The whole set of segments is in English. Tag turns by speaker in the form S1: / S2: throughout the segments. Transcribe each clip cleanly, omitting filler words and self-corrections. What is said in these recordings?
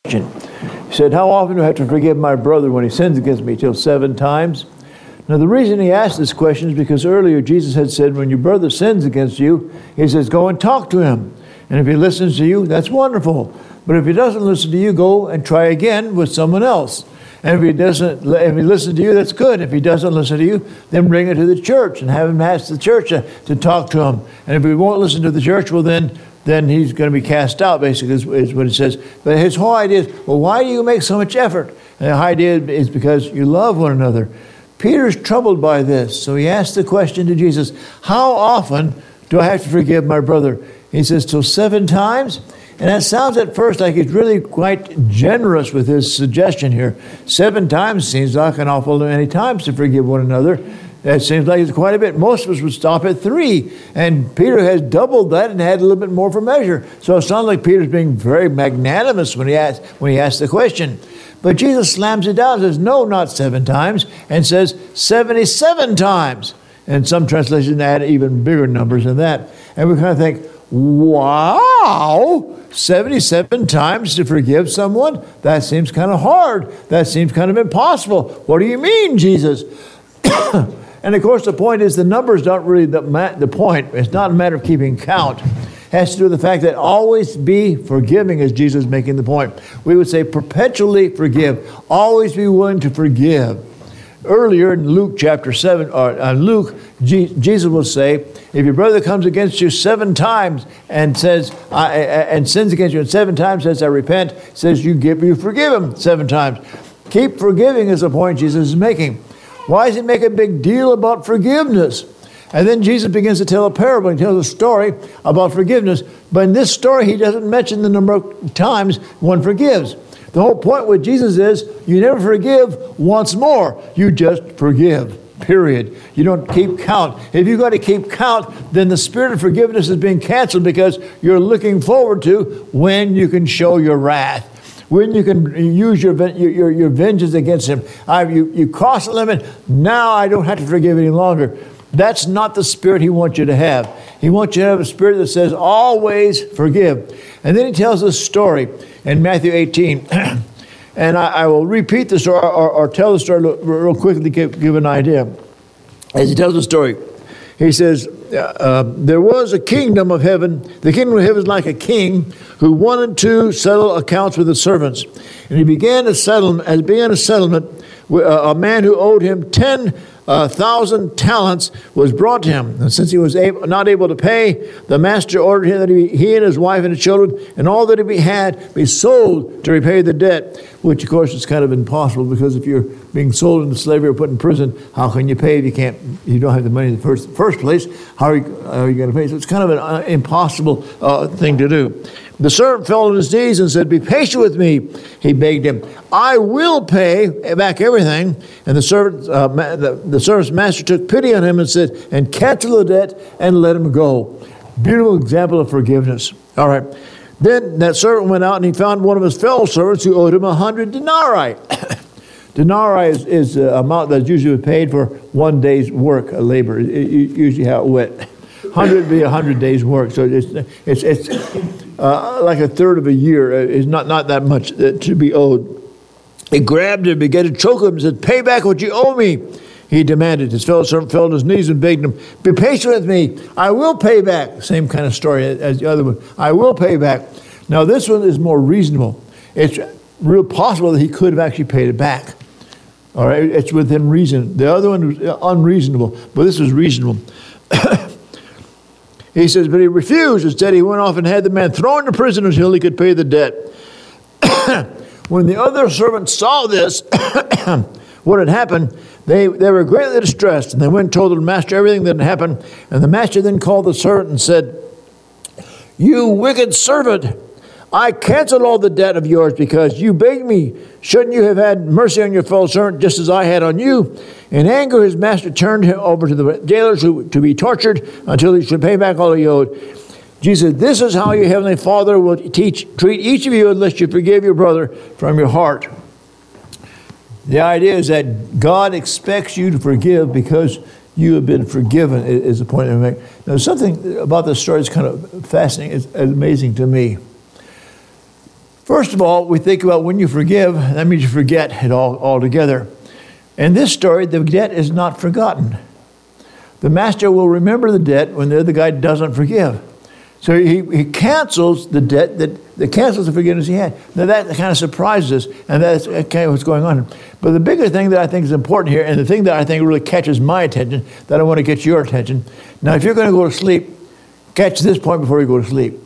S1: He said, how often do I have to forgive my brother when he sins against me? Till 7 times? Now, the reason he asked this question is because earlier Jesus had said, when your brother sins against you, he says, go and talk to him. And if he listens to you, that's wonderful. But if he doesn't listen to you, go and try again with someone else. And if he listens to you, that's good. If he doesn't listen to you, then bring it to the church and have him ask the church to talk to him. And if he won't listen to the church, well, then he's going to be cast out, basically, is what it says. But his whole idea is, well, why do you make so much effort? And the idea is because you love one another. Peter's troubled by this, so he asked the question to Jesus, how often do I have to forgive my brother? He says, till 7 times? And that sounds at first like he's really quite generous with his suggestion here. 7 times seems like an awful many times to forgive one another. That seems like it's quite a bit. Most of us would stop at 3. And Peter has doubled that and had a little bit more for measure. So it sounds like Peter's being very magnanimous when he asked the question. But Jesus slams it down and says, no, not 7 times, and says 77 times. And some translations add even bigger numbers than that. And we kind of think, wow, 77 times to forgive someone? That seems kind of hard. That seems kind of impossible. What do you mean, Jesus? And of course, the point is the numbers don't really the point. It's not a matter of keeping count. It has to do with the fact that always be forgiving, as Jesus is making the point. We would say perpetually forgive. Always be willing to forgive. Earlier in Luke chapter 7, Jesus will say, if your brother comes against you 7 times and says, and sins against you, and 7 times says, I repent, says you forgive him 7 times. Keep forgiving is the point Jesus is making. Why does he make a big deal about forgiveness? And then Jesus begins to tell a parable. He tells a story about forgiveness. But in this story, he doesn't mention the number of times one forgives. The whole point with Jesus is you never forgive once more. You just forgive, period. You don't keep count. If you've got to keep count, then the spirit of forgiveness is being canceled because you're looking forward to when you can show your wrath. When you can use your vengeance against him. You cross the limit, now I don't have to forgive any longer. That's not the spirit he wants you to have. He wants you to have a spirit that says, always forgive. And then he tells this story in Matthew 18. And I will repeat the story or tell the story real quickly to give an idea. As he tells the story, he says, there was a kingdom of heaven. The kingdom of heaven is like a king who wanted to settle accounts with the servants. And he began a settlement. A man who owed him 10,000 talents was brought to him. And since he was not able to pay, the master ordered him that he and his wife and his children and all that he had be sold to repay the debt, which of course is kind of impossible because if you're being sold into slavery or put in prison, how can you pay if you don't have the money in the first place? How are you going to pay? So it's kind of an impossible thing to do. The servant fell on his knees and said, be patient with me. He begged him, I will pay back everything. And the servant's master took pity on him and said, and cancel the debt and let him go. Beautiful example of forgiveness. All right. Then that servant went out and he found one of his fellow servants who owed him 100 denarii. Denarii is the amount that's usually paid for 1 day's work, a labor. Usually how it went. 100 would be 100 days' work. So it's like a third of a year. It's not that much to be owed. He grabbed him, began to choke him and said, pay back what you owe me. He demanded. His fellow servant fell on his knees and begged him, be patient with me. I will pay back. Same kind of story as the other one. I will pay back. Now this one is more reasonable. It's real possible that he could have actually paid it back. All right, it's within reason. The other one was unreasonable, but this was reasonable. He says, but he refused. Instead, he went off and had the man thrown into prison until he could pay the debt. When the other servants saw this, what had happened, they were greatly distressed. And they went and told the master everything that had happened. And the master then called the servant and said, you wicked servant, I canceled all the debt of yours because you begged me. Shouldn't you have had mercy on your fellow servant just as I had on you? In anger, his master turned him over to the jailers to be tortured until he should pay back all he owed. Jesus said, this is how your heavenly Father will treat each of you unless you forgive your brother from your heart. The idea is that God expects you to forgive because you have been forgiven, is the point I make. Now, something about this story is kind of fascinating. It's amazing to me. First of all, we think about when you forgive, that means you forget it all altogether. In this story, the debt is not forgotten. The master will remember the debt when the other guy doesn't forgive. So he cancels the debt, that cancels the forgiveness he had. Now that kind of surprises us, and that's kind of what's going on. But the bigger thing that I think is important here, and the thing that I think really catches my attention, that I want to get your attention. Now, if you're going to go to sleep, catch this point before you go to sleep.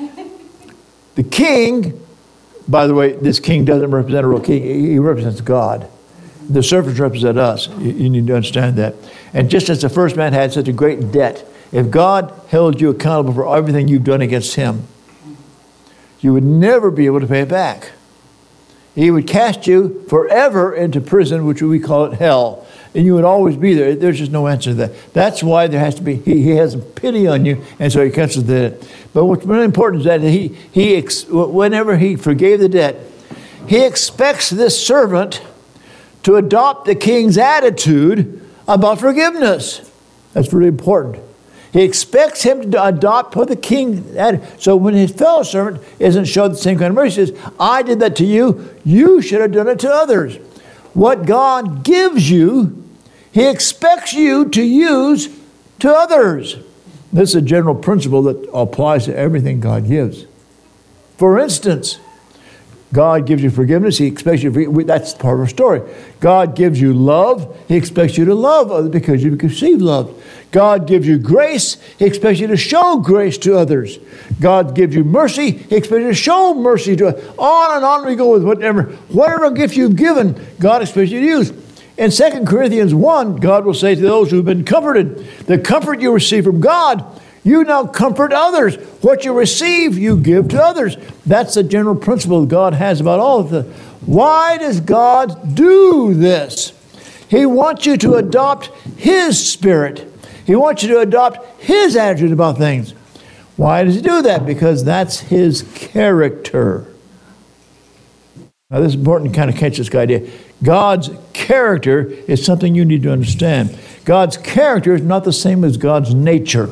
S1: The king, by the way, this king doesn't represent a real king. He represents God. The servants represent us. You need to understand that. And just as the first man had such a great debt, if God held you accountable for everything you've done against him, you would never be able to pay it back. He would cast you forever into prison, which we call it hell. And you would always be there. There's just no answer to that. That's why there has to be, he has pity on you, and so he cancels the debt. But what's really important is that whenever he forgave the debt, he expects this servant to adopt the king's attitude about forgiveness. That's really important. He expects him to adopt what the king had. So when his fellow servant isn't showed the same kind of mercy, he says, I did that to you, you should have done it to others. What God gives you, he expects you to use to others. This is a general principle that applies to everything God gives. For instance, God gives you forgiveness. He expects you to forgive. That's part of our story. God gives you love. He expects you to love others because you receive love. God gives you grace. He expects you to show grace to others. God gives you mercy. He expects you to show mercy to others. On and on we go with whatever gift you've given, God expects you to use. In 2 Corinthians 1, God will say to those who have been comforted, the comfort you receive from God, you now comfort others. What you receive, you give to others. That's the general principle God has about all of this. Why does God do this? He wants you to adopt his spirit. He wants you to adopt his attitude about things. Why does he do that? Because that's his character. Now, this is important to kind of catch this idea. God's character is something you need to understand. God's character is not the same as God's nature.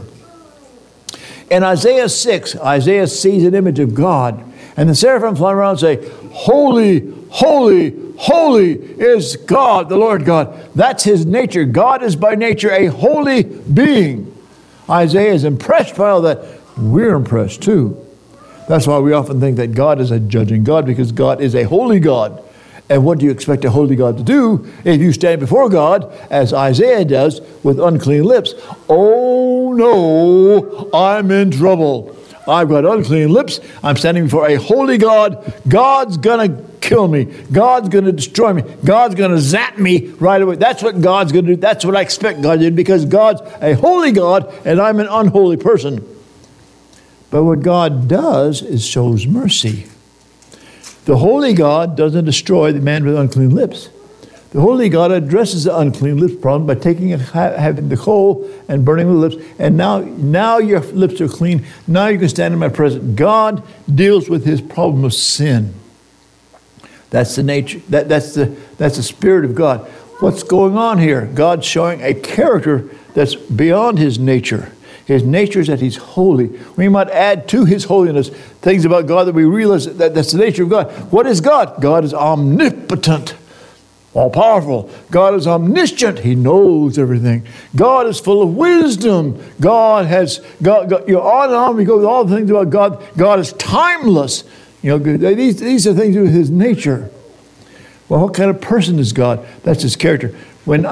S1: In Isaiah 6, Isaiah sees an image of God, and the seraphim fly around and say, Holy, holy, holy is God, the Lord God. That's his nature. God is by nature a holy being. Isaiah is impressed by all that. We're impressed too. That's why we often think that God is a judging God, because God is a holy God. And what do you expect a holy God to do if you stand before God, as Isaiah does, with unclean lips? Oh no, I'm in trouble. I've got unclean lips. I'm standing before a holy God. God's going to kill me. God's going to destroy me. God's going to zap me right away. That's what God's going to do. That's what I expect God to do, because God's a holy God and I'm an unholy person. But what God does is shows mercy. The holy God doesn't destroy the man with unclean lips. The holy God addresses the unclean lips problem by having the coal and burning the lips. And now your lips are clean. Now you can stand in my presence. God deals with his problem of sin. That's the nature. That's the spirit of God. What's going on here? God's showing a character that's beyond his nature. His nature is that he's holy. We might add to his holiness things about God that we realize that that's the nature of God. What is God? God is omnipotent, all-powerful. God is omniscient. He knows everything. God is full of wisdom. God, on and on we go with all the things about God. God is timeless. These are things with his nature. Well, what kind of person is God? That's his character. When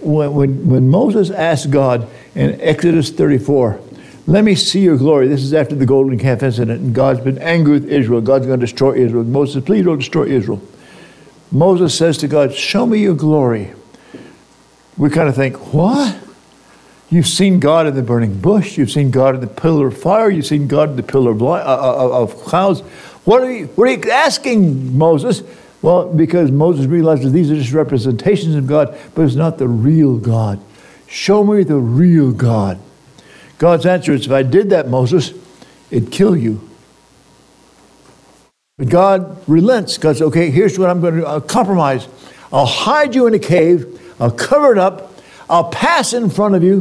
S1: Moses asked God in Exodus 34, let me see your glory. This is after the golden calf incident, and God's been angry with Israel. God's going to destroy Israel. Moses says, please don't destroy Israel. Moses says to God, show me your glory. We kind of think, what? You've seen God in the burning bush. You've seen God in the pillar of fire. You've seen God in the pillar of clouds. What are you asking, Moses? Well, because Moses realizes these are just representations of God, but it's not the real God. Show me the real God. God's answer is, if I did that, Moses, it'd kill you. But God relents. God says, okay, here's what I'm going to do. I'll compromise. I'll hide you in a cave. I'll cover it up. I'll pass in front of you.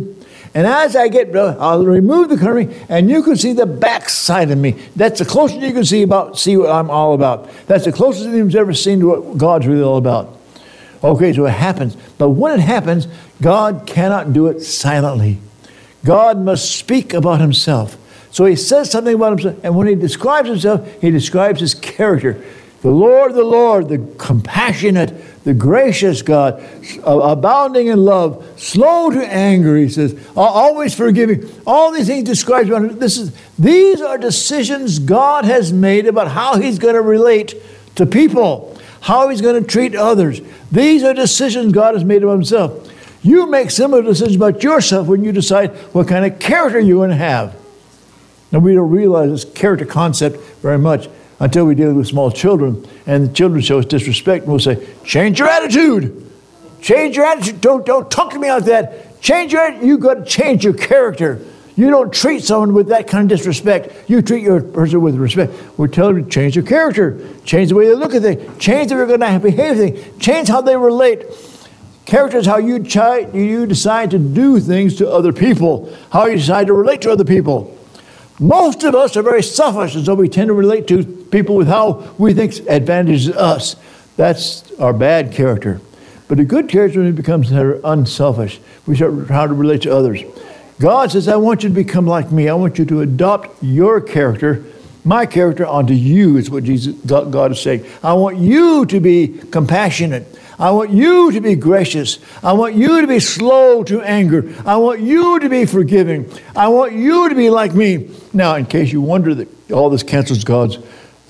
S1: And as I get, I'll remove the covering, and you can see the backside of me. That's the closest you can see what I'm all about. That's the closest anyone's ever seen to what God's really all about. Okay, so it happens. But when it happens, God cannot do it silently. God must speak about himself. So he says something about himself, and when he describes himself, he describes his character. The Lord, the compassionate, the gracious God, abounding in love, slow to anger, he says, always forgiving. All these things describes about him. These are decisions God has made about how he's going to relate to people, how he's going to treat others. These are decisions God has made about himself. You make similar decisions about yourself when you decide what kind of character you're going to have. Now, we don't realize this character concept very much until we deal with small children, and the children show us disrespect, and we'll say, change your attitude. Change your attitude. Don't talk to me like that. Change your attitude. You've got to change your character. You don't treat someone with that kind of disrespect. You treat your person with respect. We're telling them to change their character. Change the way they look at things. Change the way they're going to behave things. Change how they relate. Character is how you decide to do things to other people. How you decide to relate to other people. Most of us are very selfish, and so we tend to relate to people with how we think advantages us. That's our bad character. But a good character when it becomes unselfish. We start how to relate to others. God says, I want you to become like me. I want you to adopt your character, my character, onto you, is what God is saying. I want you to be compassionate. I want you to be gracious. I want you to be slow to anger. I want you to be forgiving. I want you to be like me. Now, in case you wonder that all this cancels God's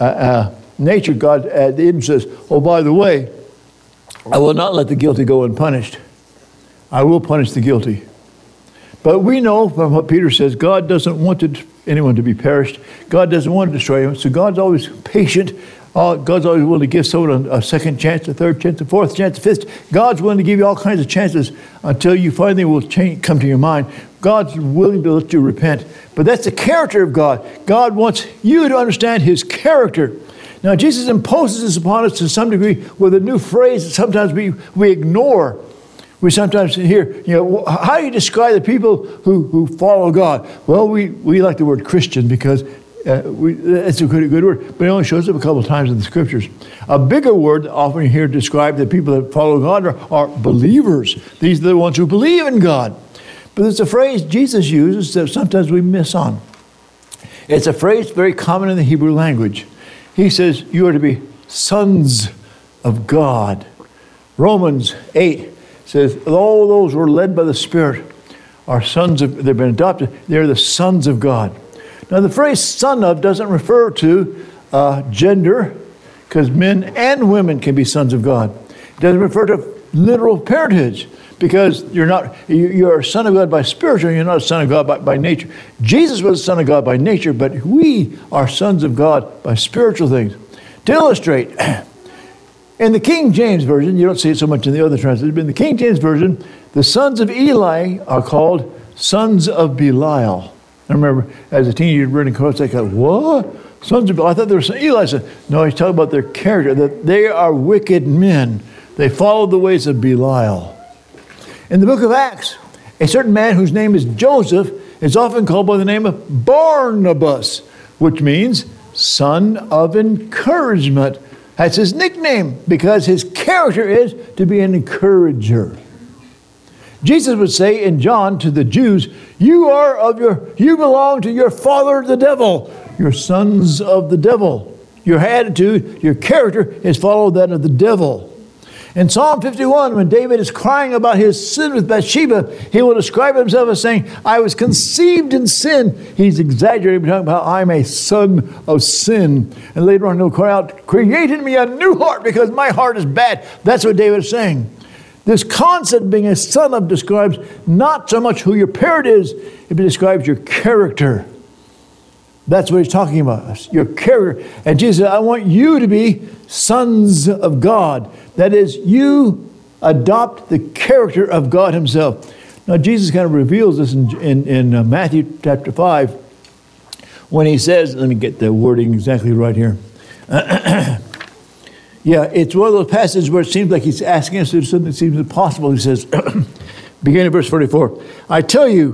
S1: nature, God at the end says, oh, by the way, I will not let the guilty go unpunished. I will punish the guilty. But we know from what Peter says, God doesn't want anyone to be perished. God doesn't want to destroy him. So God's always patient. God's always willing to give someone a second chance, a third chance, a fourth chance, a fifth. God's willing to give you all kinds of chances until you finally will come to your mind. God's willing to let you repent. But that's the character of God. God wants you to understand his character. Now, Jesus imposes this upon us to some degree with a new phrase that sometimes we ignore. We sometimes hear, how do you describe the people who follow God? Well, we like the word Christian because it's a good word, but it only shows up a couple of times in the scriptures. A bigger word often you hear describe the people that follow God are believers. These are the ones who believe in God. But there's a phrase Jesus uses that sometimes we miss on. It's a phrase very common in the Hebrew language. He says, you are to be sons of God. Romans 8 says, all those who are led by the Spirit are sons of, they've been adopted, they're the sons of God. Now, the phrase son of doesn't refer to gender, because men and women can be sons of God. It doesn't refer to literal parentage, because you're a son of God by spiritual, you're not a son of God by nature. Jesus was a son of God by nature, but we are sons of God by spiritual things. To illustrate, in the King James Version, you don't see it so much in the other translations, but in the King James Version, the sons of Eli are called sons of Belial. I remember as a teenager reading across, I thought, what? Sons of Belial? I thought they were Eli said. No, he's talking about their character, that they are wicked men. They followed the ways of Belial. In the book of Acts, a certain man whose name is Joseph is often called by the name of Barnabas, which means son of encouragement. That's his nickname because his character is to be an encourager. Jesus would say in John to the Jews, you belong to your father the devil. You're sons of the devil. Your attitude, your character is followed that of the devil. In Psalm 51, when David is crying about his sin with Bathsheba, he will describe himself as saying, I was conceived in sin. He's exaggerating, talking about, I'm a son of sin. And later on he'll cry out, create in me a new heart because my heart is bad. That's what David is saying. This concept of being a son of describes not so much who your parent is, it describes your character. That's what he's talking about, your character. And Jesus said, I want you to be sons of God. That is, you adopt the character of God himself. Now, Jesus kind of reveals this in Matthew chapter 5 when he says, let me get the wording exactly right here. Yeah, it's one of those passages where it seems like he's asking us to do something that seems impossible. He says, beginning of verse 44, I tell you,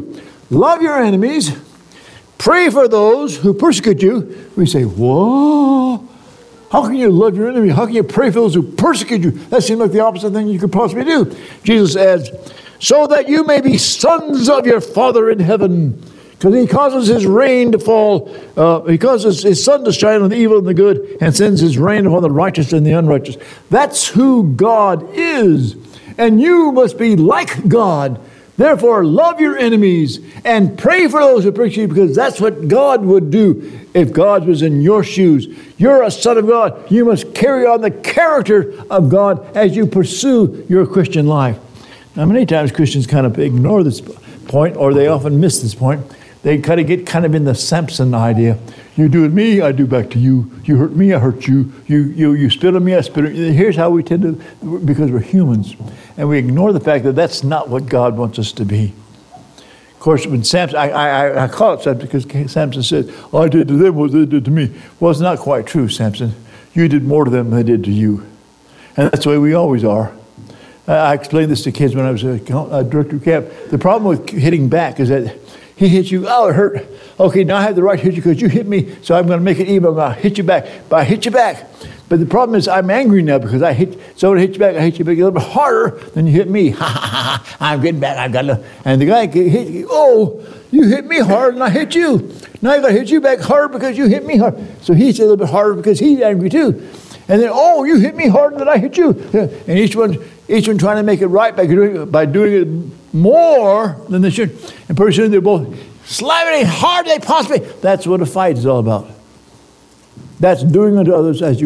S1: love your enemies, pray for those who persecute you. We say, whoa, how can you love your enemy? How can you pray for those who persecute you? That seems like the opposite thing you could possibly do. Jesus adds, so that you may be sons of your Father in heaven. Because he causes his rain to fall, he causes his sun to shine on the evil and the good, and sends his rain upon the righteous and the unrighteous. That's who God is. And you must be like God. Therefore, love your enemies and pray for those who persecute you, because that's what God would do if God was in your shoes. You're a son of God. You must carry on the character of God as you pursue your Christian life. Now, many times Christians kind of ignore this point, or they often miss this point. They kind of get in the Samson idea. You do to me, I do back to you. You hurt me, I hurt you. You spit on me, I spit on you. Here's how we tend to, because we're humans. And we ignore the fact that that's not what God wants us to be. Of course, when Samson, I call it Samson because Samson said, I did to them what they did to me. Well, it's not quite true, Samson. You did more to them than they did to you. And that's the way we always are. I explained this to kids when I was a director of camp. The problem with hitting back is that he hits you, oh, it hurt. Okay, now I have the right to hit you because you hit me, so I'm going to make it even. I'm going to hit you back. But I hit you back. But the problem is I'm angry now because I hit you back a little bit harder than you hit me. Ha, ha, ha, ha. I'm getting back. I've got to. And the guy hit you. Oh, you hit me hard and I hit you. Now I got to hit you back hard because you hit me hard. So he's a little bit harder because he's angry too. And then, oh, you hit me harder than I hit you. And each one trying to make it right by doing it more than they should. And pretty soon they're both slamming it hard they possibly. That's what a fight is all about. That's doing unto others as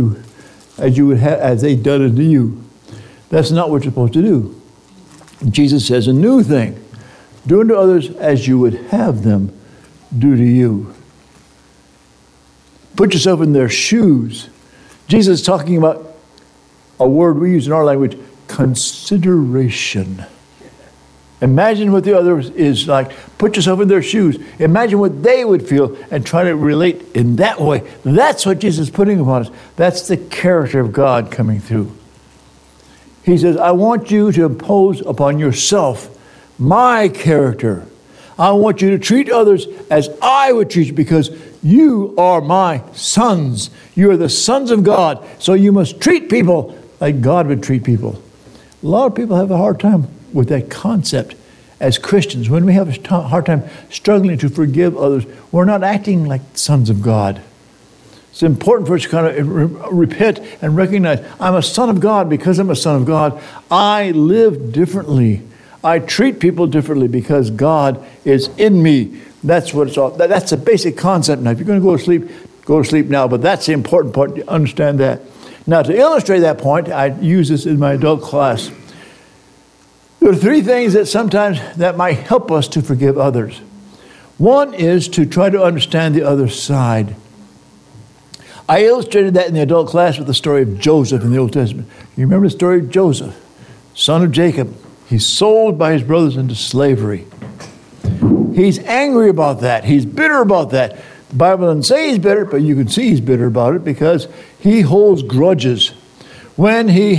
S1: they've done unto you. That's not what you're supposed to do. Jesus says a new thing. Do unto others as you would have them do to you. Put yourself in their shoes. Jesus is talking about a word we use in our language, consideration. Imagine what the other is like. Put yourself in their shoes. Imagine what they would feel and try to relate in that way. That's what Jesus is putting upon us. That's the character of God coming through. He says, I want you to impose upon yourself my character. I want you to treat others as I would treat you because you are my sons. You are the sons of God. So you must treat people like God would treat people. A lot of people have a hard time with that concept as Christians. When we have a hard time struggling to forgive others, we're not acting like sons of God. It's important for us to kind of repent and recognize, I'm a son of God because I'm a son of God. I live differently. I treat people differently because God is in me. That's what it's all. That's the basic concept. Now, if you're going to go to sleep now. But that's the important part. To understand that. Now, to illustrate that point, I use this in my adult class. There are three things that sometimes that might help us to forgive others. One is to try to understand the other side. I illustrated that in the adult class with the story of Joseph in the Old Testament. You remember the story of Joseph, son of Jacob. He's sold by his brothers into slavery. He's angry about that. He's bitter about that. The Bible doesn't say he's bitter, but you can see he's bitter about it because he holds grudges. When he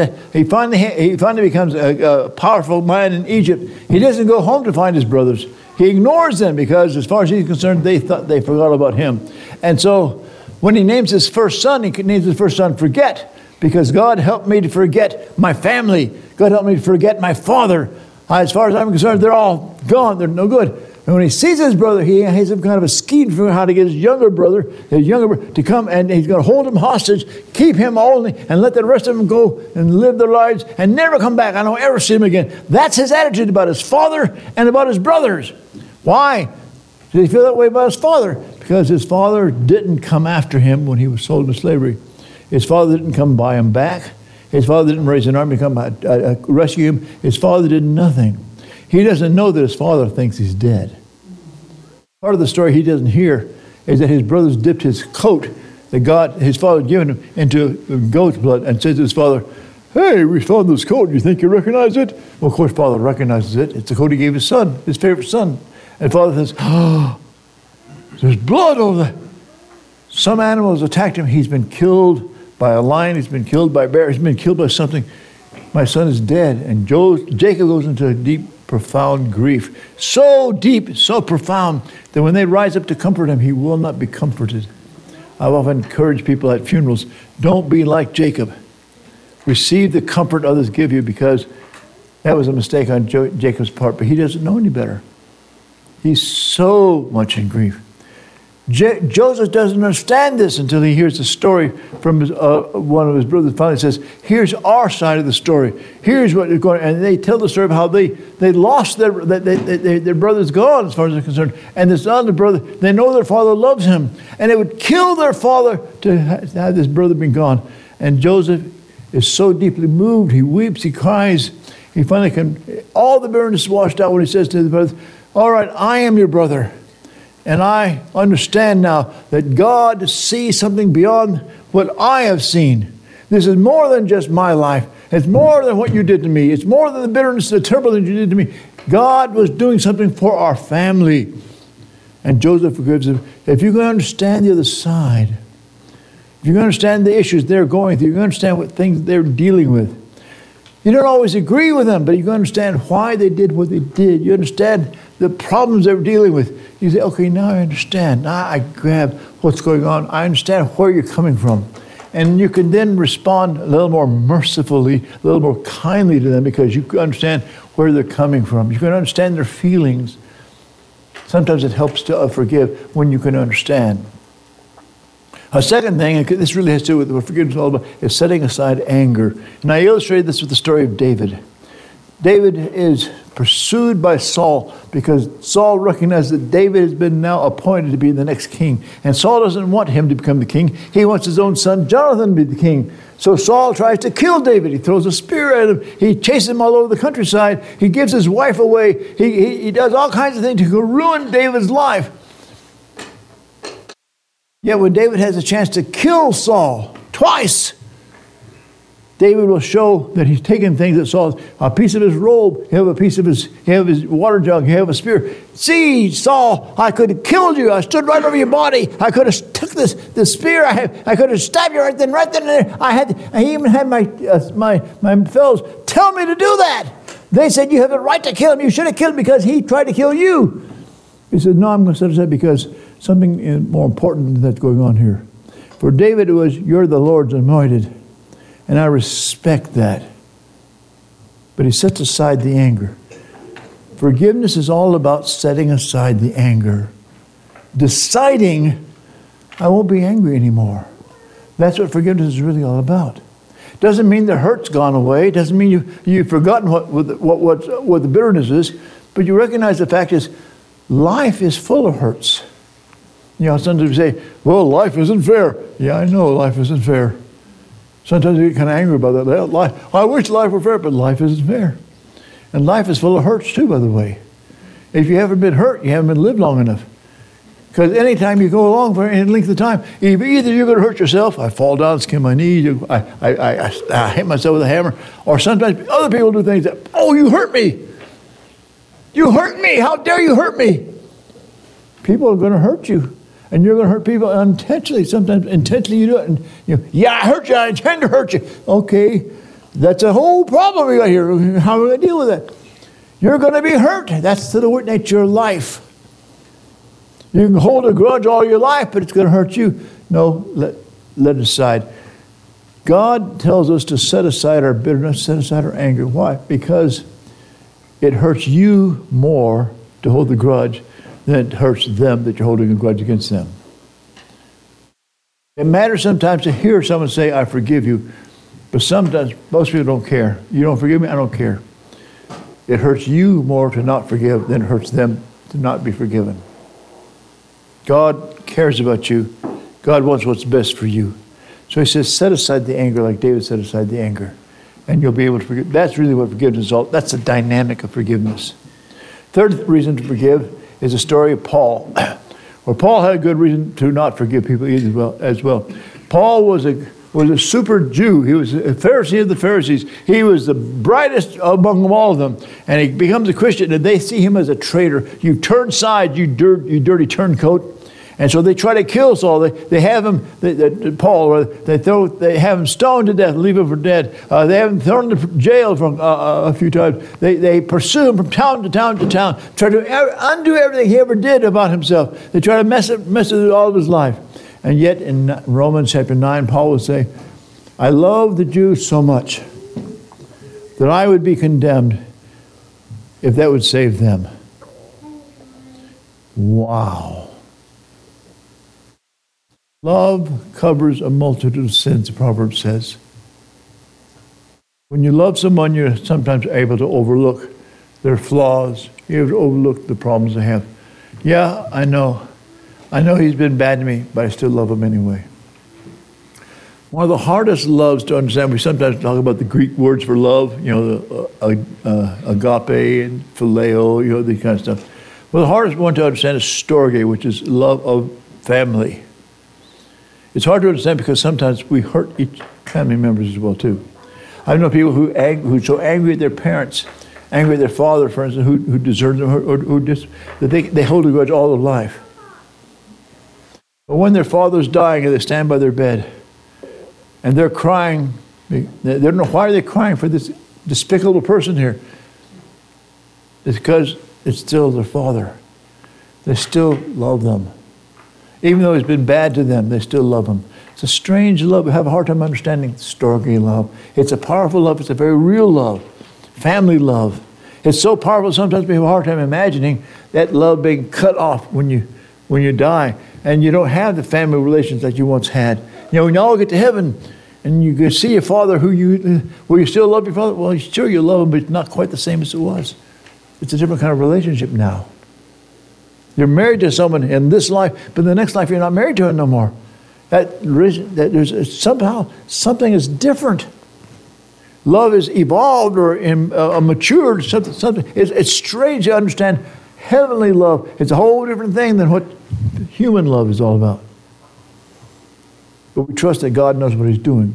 S1: finally becomes a powerful man in Egypt, he doesn't go home to find his brothers. He ignores them because as far as he's concerned, they thought they forgot about him. And so when he names his first son, he names his first son Forget, because God helped me to forget my family. God helped me to forget my father. As far as I'm concerned, they're all gone. They're no good. And when he sees his brother, he has some kind of a scheme for how to get his younger brother to come, and he's going to hold him hostage, keep him only, and let the rest of them go and live their lives and never come back. I don't ever see him again. That's his attitude about his father and about his brothers. Why did he feel that way about his father? Because his father didn't come after him when he was sold into slavery. His father didn't come buy him back. His father didn't raise an army to come rescue him. His father did nothing. He doesn't know that his father thinks he's dead. Part of the story he doesn't hear is that his brothers dipped his coat that his father had given him into goat's blood and said to his father, hey, we found this coat. You think you recognize it? Well, of course, father recognizes it. It's the coat he gave his son, his favorite son. And father says, oh, there's blood over there. Some animal has attacked him. He's been killed by a lion. He's been killed by a bear. He's been killed by something. My son is dead. And Jacob goes into a deep profound grief. So deep, so profound, that when they rise up to comfort him, he will not be comforted. I've often encouraged people at funerals, don't be like Jacob. Receive the comfort others give you, because that was a mistake on Jacob's part, but he doesn't know any better. He's so much in grief. Joseph doesn't understand this until he hears the story from one of his brothers. Finally says, here's our side of the story. Here's what is going on. And they tell the story of how they lost their brother's gone as far as they're concerned. And this other brother, they know their father loves him. And it would kill their father to have this brother been gone. And Joseph is so deeply moved. He weeps, he cries. He finally all the bitterness is washed out when he says to the brothers, all right, I am your brother. And I understand now that God sees something beyond what I have seen. This is more than just my life. It's more than what you did to me. It's more than the bitterness, the terrible things you did to me. God was doing something for our family. And Joseph forgives him. If you can understand the other side, if you can understand the issues they're going through, you can understand what things they're dealing with. You don't always agree with them, but you can understand why they did what they did. You understand the problems they were dealing with. You say, okay, now I understand. Now I grab what's going on. I understand where you're coming from. And you can then respond a little more mercifully, a little more kindly to them, because you understand where they're coming from. You can understand their feelings. Sometimes it helps to forgive when you can understand. A second thing, and this really has to do with what forgiveness is all about, is setting aside anger. And I illustrated this with the story of David. David is pursued by Saul because Saul recognized that David has been now appointed to be the next king. And Saul doesn't want him to become the king. He wants his own son Jonathan to be the king. So Saul tries to kill David. He throws a spear at him. He chases him all over the countryside. He gives his wife away. He does all kinds of things to ruin David's life. Yet when David has a chance to kill Saul twice, David will show that he's taken things that Saul, a piece of his robe, he have a piece of his water jug, he have a spear. See, Saul, I could have killed you. I stood right over your body. I could have took this spear. I could have stabbed you right then and there. I even had my fellows tell me to do that. They said, you have a right to kill him. You should have killed him because he tried to kill you. He said, no, I'm going to set aside because something more important than that's going on here. For David, it was, you're the Lord's anointed. And I respect that. But he sets aside the anger. Forgiveness is all about setting aside the anger. Deciding, I won't be angry anymore. That's what forgiveness is really all about. Doesn't mean the hurt's gone away. Doesn't mean you've forgotten what the bitterness is. But you recognize the fact is, life is full of hurts. You know, sometimes we say, well, life isn't fair. Yeah, I know life isn't fair. Sometimes we get kind of angry about that. Life, I wish life were fair, but life isn't fair. And life is full of hurts too, by the way. If you haven't been hurt, you haven't been lived long enough. Because anytime you go along for any length of time, either you're going to hurt yourself, I fall down, skin my knees, I hit myself with a hammer, or sometimes other people do things that, oh, you hurt me. You hurt me. How dare you hurt me? People are going to hurt you. And you're going to hurt people unintentionally. Sometimes intentionally you do it. And yeah, I hurt you. I intend to hurt you. Okay, that's a whole problem we got here. How are we going to deal with that? You're going to be hurt. That's the nature of life. You can hold a grudge all your life, but it's going to hurt you. No, let it aside. God tells us to set aside our bitterness, set aside our anger. Why? Because it hurts you more to hold the grudge than it hurts them that you're holding a grudge against them. It matters sometimes to hear someone say, I forgive you. But sometimes most people don't care. You don't forgive me, I don't care. It hurts you more to not forgive than it hurts them to not be forgiven. God cares about you. God wants what's best for you. So he says, set aside the anger like David set aside the anger. And you'll be able to forgive. That's really what forgiveness is all. That's the dynamic of forgiveness. Third reason to forgive is the story of Paul, where Paul had a good reason to not forgive people as well. Paul was a super Jew. He was a Pharisee of the Pharisees. He was the brightest among them all of them. And he becomes a Christian, and they see him as a traitor. You turn sides, you dirty turncoat. And so they try to kill Saul. They have him, Paul, or they have him stoned to death, leave him for dead. They have him thrown into jail for a few times. They pursue him from town to town to town, try to undo everything he ever did about himself. They try to mess with all of his life. And yet in Romans chapter 9, Paul would say, I love the Jews so much that I would be condemned if that would save them. Wow. Love covers a multitude of sins, the proverb says. When you love someone, you're sometimes able to overlook their flaws. You're able to overlook the problems they have. Yeah, I know. I know he's been bad to me, but I still love him anyway. One of the hardest loves to understand, we sometimes talk about the Greek words for love, agape and phileo, these kind of stuff. Well, the hardest one to understand is storge, which is love of family. It's hard to understand because sometimes we hurt each family members as well, too. I know people who are so angry at their parents, angry at their father, for instance, who deserts them, or just that they hold a grudge all their life. But when their father's dying and they stand by their bed and they're crying, they don't know why are they crying for this despicable person here. It's because it's still their father. They still love them. Even though he's been bad to them, they still love him. It's a strange love. We have a hard time understanding storge love. It's a powerful love. It's a very real love. Family love. It's so powerful sometimes we have a hard time imagining that love being cut off when you die and you don't have the family relations that you once had. When you all get to heaven and you can see your father will you still love your father? Well, sure you love him, but it's not quite the same as it was. It's a different kind of relationship now. You're married to someone in this life, but in the next life you're not married to him no more. That there's somehow something is different. Love is evolved or matured. Something. It's strange to understand heavenly love. It's a whole different thing than what human love is all about. But we trust that God knows what he's doing.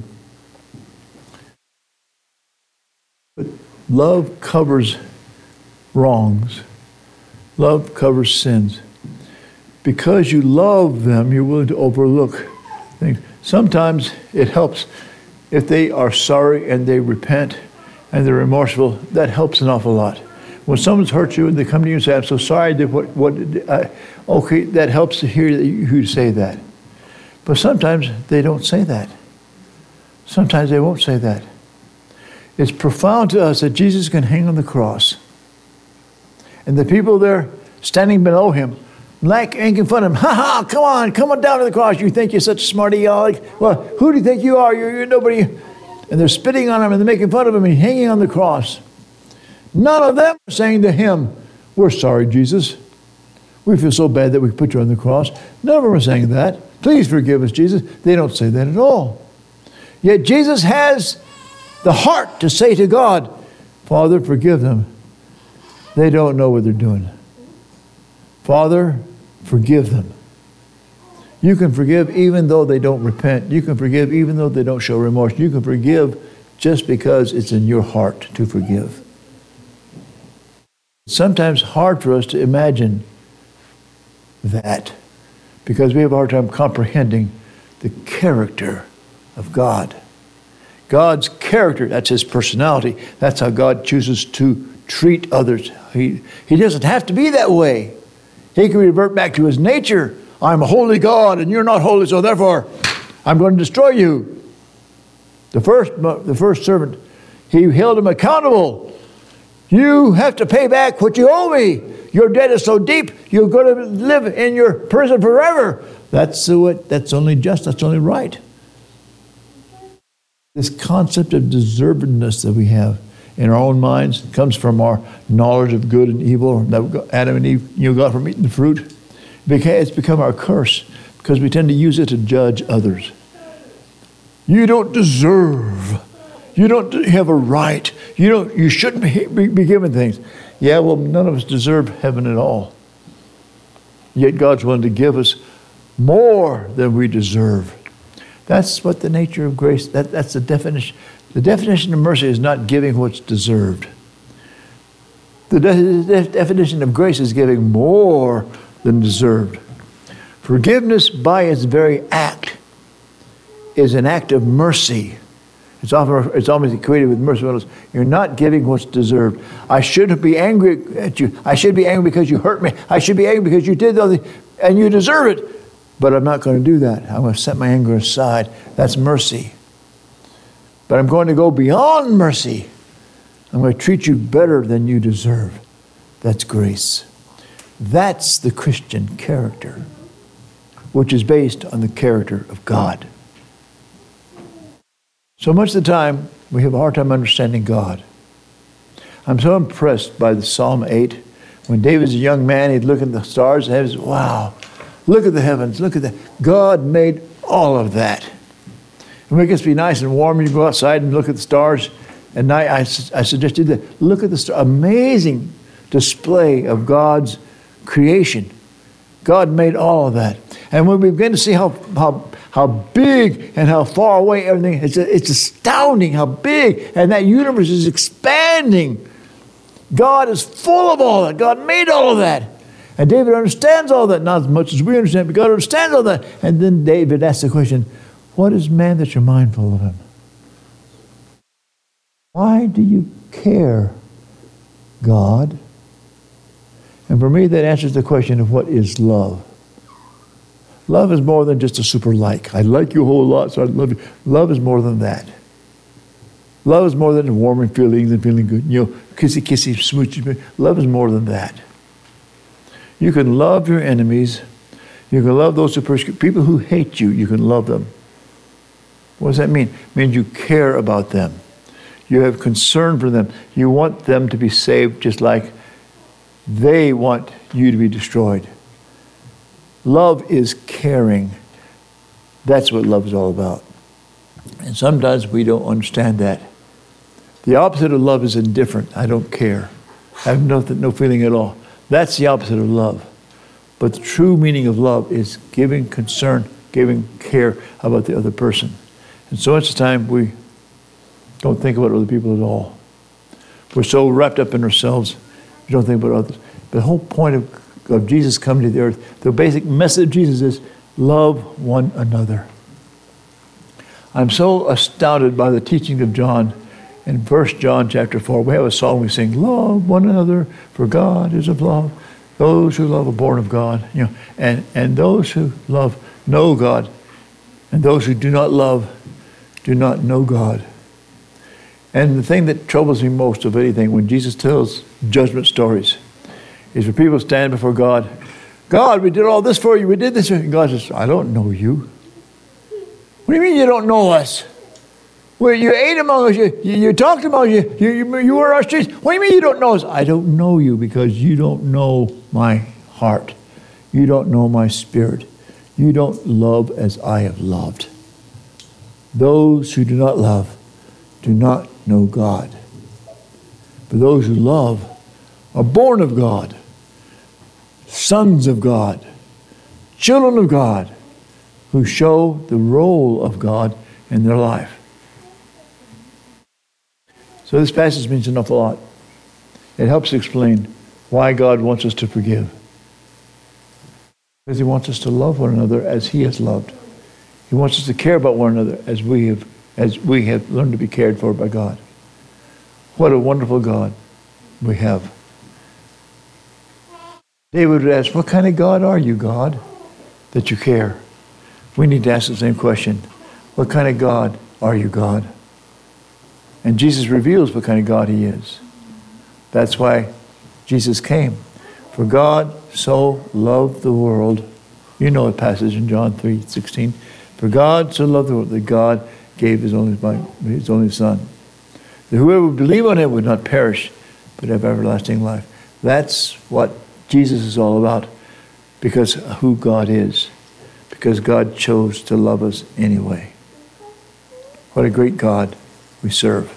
S1: But love covers wrongs. Love covers sins. Because you love them, you're willing to overlook things. Sometimes it helps if they are sorry and they repent and they're remorseful. That helps an awful lot. When someone's hurt you and they come to you and say, I'm so sorry, okay, that helps to hear you say that. But sometimes they don't say that. Sometimes they won't say that. It's profound to us that Jesus can hang on the cross. And the people there standing below him, making fun of him. Ha ha, come on down to the cross. You think you're such a smarty aleck? Well, who do you think you are? You're nobody. And they're spitting on him and they're making fun of him and he's hanging on the cross. None of them are saying to him, we're sorry, Jesus. We feel so bad that we put you on the cross. None of them are saying that. Please forgive us, Jesus. They don't say that at all. Yet Jesus has the heart to say to God, Father, forgive them. They don't know what they're doing. Father, forgive them. You can forgive even though they don't repent. You can forgive even though they don't show remorse. You can forgive just because it's in your heart to forgive. It's sometimes hard for us to imagine that because we have a hard time comprehending the character of God. God's character, that's his personality. That's how God chooses to treat others. He doesn't have to be that way. He can revert back to his nature. I'm a holy God and you're not holy, so therefore I'm going to destroy you. The first servant, he held him accountable. You have to pay back what you owe me. Your debt is so deep, you're going to live in your prison forever. That's only just, that's only right. This concept of deservedness that we have in our own minds comes from our knowledge of good and evil that Adam and Eve got from eating the fruit. It's become our curse because we tend to use it to judge others. You don't deserve. You don't have a right. You shouldn't be given things. Yeah, well, none of us deserve heaven at all. Yet God's willing to give us more than we deserve. That's what the nature of grace, that's the definition. The definition of mercy is not giving what's deserved. The definition of grace is giving more than deserved. Forgiveness by its very act is an act of mercy. It's almost equated with mercifulness. You're not giving what's deserved. I shouldn't be angry at you. I should be angry because you hurt me. I should be angry because you did something and you deserve it. But I'm not going to do that. I'm going to set my anger aside. That's mercy. But I'm going to go beyond mercy. I'm going to treat you better than you deserve. That's grace. That's the Christian character, which is based on the character of God. So much of the time, we have a hard time understanding God. I'm so impressed by the Psalm 8. When David's a young man, he'd look at the stars and he'd say, wow, look at the heavens, look at that. God made all of that. And when it gets to be nice and warm, you go outside and look at the stars. At night, I suggest you that. Look at the stars. Amazing display of God's creation. God made all of that. And when we begin to see how big and how far away everything is, it's astounding how big, and that universe is expanding. God is full of all that. God made all of that. And David understands all that, not as much as we understand, but God understands all that. And then David asks the question, what is man that you're mindful of him? Why do you care, God? And for me, that answers the question of what is love. Love is more than just a super like. I like you a whole lot, so I love you. Love is more than that. Love is more than warming feelings and feeling good. You know, kissy, kissy, smoochy. Love is more than that. You can love your enemies. You can love those who persecute. People who hate you, you can love them. What does that mean? It means you care about them. You have concern for them. You want them to be saved just like they want you to be destroyed. Love is caring. That's what love is all about. And sometimes we don't understand that. The opposite of love is indifferent. I don't care. I have no feeling at all. That's the opposite of love. But the true meaning of love is giving concern, giving care about the other person. And so much of the time we don't think about other people at all. We're so wrapped up in ourselves, we don't think about others. The whole point of Jesus coming to the earth, the basic message of Jesus is love one another. I'm so astounded by the teaching of John. In 1 John chapter 4, we have a song we sing, love one another, for God is of love. Those who love are born of God. You know, and those who love know God. And those who do not love do not know God. And the thing that troubles me most of anything when Jesus tells judgment stories is for people to stand before God. God, we did all this for you. We did this. And God says, I don't know you. What do you mean you don't know us? Well, you ate among us. You talked among us. You were our streets. What do you mean you don't know us? I don't know you because you don't know my heart. You don't know my spirit. You don't love as I have loved. Those who do not love do not know God. But those who love are born of God, sons of God, children of God, who show the role of God in their life. So this passage means an awful lot. It helps explain why God wants us to forgive. Because he wants us to love one another as he has loved. He wants us to care about one another as we have learned to be cared for by God. What a wonderful God we have. David would ask, what kind of God are you, God, that you care? We need to ask the same question. What kind of God are you, God? And Jesus reveals what kind of God he is. That's why Jesus came. For God so loved the world. You know the passage in John 3:16. For God so loved the world that God gave his only Son. That whoever would believe on him would not perish, but have everlasting life. That's what Jesus is all about. Because of who God is. Because God chose to love us anyway. What a great God we serve.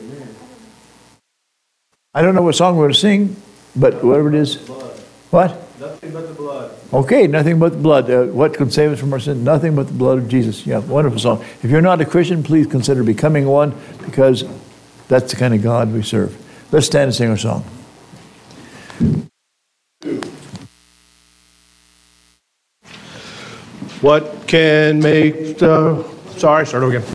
S1: I don't know what song we're going to sing, but whatever it is. What?
S2: Nothing but the blood.
S1: Okay, nothing but the blood. What could save us from our sins? Nothing but the blood of Jesus. Yeah, wonderful song. If you're not a Christian, please consider becoming one, because that's the kind of God we serve. Let's stand and sing our song.
S2: What can make the... Sorry, start over again.